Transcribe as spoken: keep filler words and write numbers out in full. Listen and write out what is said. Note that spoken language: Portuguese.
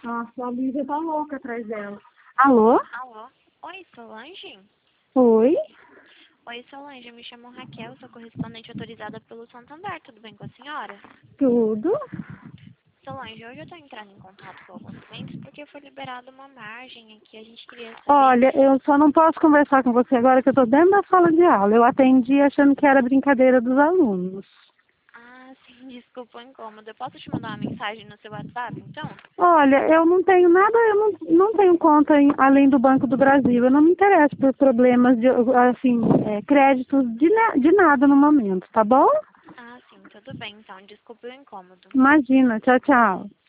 Nossa, a Lívia tá louca atrás dela. Alô? Alô? Oi, Solange? Oi? Oi, Solange, eu me chamo Raquel, sou correspondente autorizada pelo Santander, tudo bem com a senhora? Tudo? Solange, hoje eu estou entrando em contato com alguns clientes porque foi liberada uma margem aqui, a gente queria saber... Olha, eu só não posso conversar com você agora que eu tô dentro da sala de aula. Eu atendi achando que era brincadeira dos alunos. Ah, sim, desculpa o incômodo. Eu posso te mandar uma mensagem no seu WhatsApp, então? Olha, eu não tenho nada, eu não, não tenho conta em- além do Banco do Brasil. Eu não me interesso por problemas de, assim, é, créditos de, na- de nada no momento, tá bom? Ah, sim, tudo bem, então. Desculpa o incômodo. Imagina, tchau, tchau.